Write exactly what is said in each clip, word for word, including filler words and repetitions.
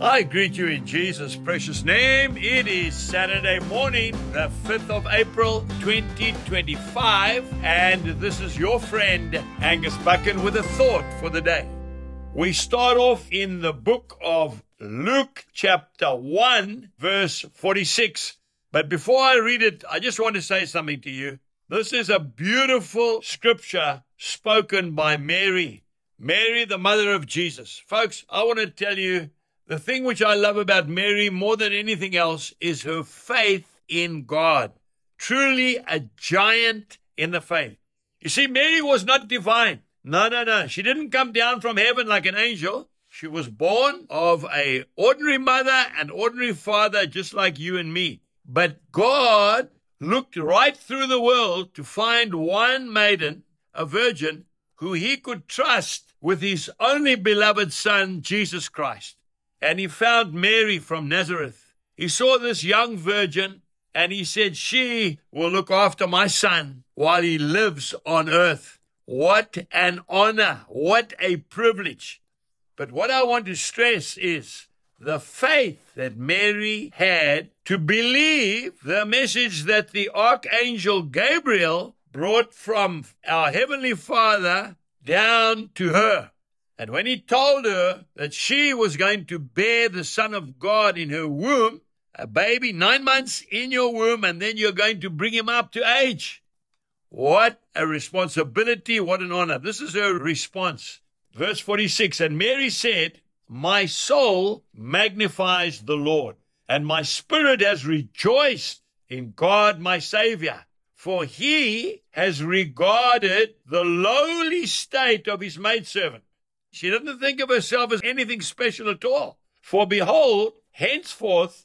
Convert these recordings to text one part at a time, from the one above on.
I greet you in Jesus' precious name. It is Saturday morning, the fifth of April, twenty twenty-five, and this is your friend, Angus Buchan, with a thought for the day. We start off in the book of Luke, chapter one, verse forty-six. But before I read it, I just want to say something to you. This is a beautiful scripture spoken by Mary, Mary, the mother of Jesus. Folks, I want to tell you, the thing which I love about Mary more than anything else is her faith in God. Truly a giant in the faith. You see, Mary was not divine. No, no, no. She didn't come down from heaven like an angel. She was born of an ordinary mother and ordinary father, just like you and me. But God looked right through the world to find one maiden, a virgin, who he could trust with his only beloved son, Jesus Christ. And he found Mary from Nazareth. He saw this young virgin, and he said, she will look after my son while he lives on earth. What an honor. What a privilege. But what I want to stress is the faith that Mary had to believe the message that the Archangel Gabriel brought from our Heavenly Father down to her. And when he told her that she was going to bear the Son of God in her womb, a baby nine months in your womb, and then you're going to bring him up to age. What a responsibility, what an honor. This is her response. Verse forty-six, and Mary said, my soul magnifies the Lord, and my spirit has rejoiced in God my Savior, for he has regarded the lowly state of his maidservant. She didn't think of herself as anything special at all. For behold, henceforth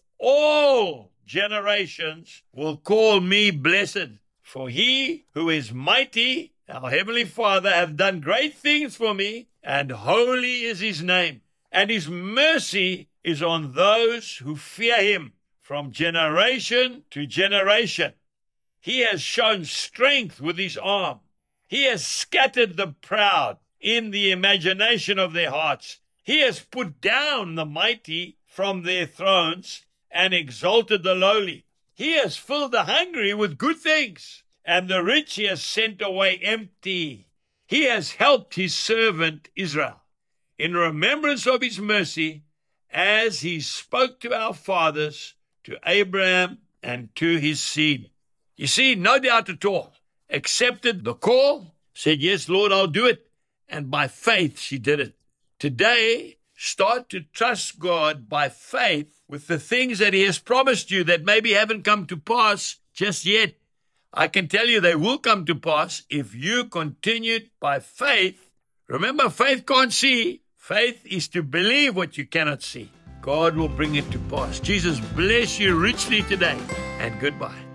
all generations will call me blessed. For he who is mighty, our Heavenly Father, hath done great things for me, and holy is his name. And his mercy is on those who fear him from generation to generation. He has shown strength with his arm. He has scattered the proud in the imagination of their hearts. He has put down the mighty from their thrones and exalted the lowly. He has filled the hungry with good things, and the rich he has sent away empty. He has helped his servant Israel in remembrance of his mercy, as he spoke to our fathers, to Abraham and to his seed. You see, no doubt at all, accepted the call, said, yes, Lord, I'll do it. And by faith, she did it. Today, start to trust God by faith with the things that he has promised you that maybe haven't come to pass just yet. I can tell you they will come to pass if you continue by faith. Remember, faith can't see. Faith is to believe what you cannot see. God will bring it to pass. Jesus bless you richly today, and goodbye.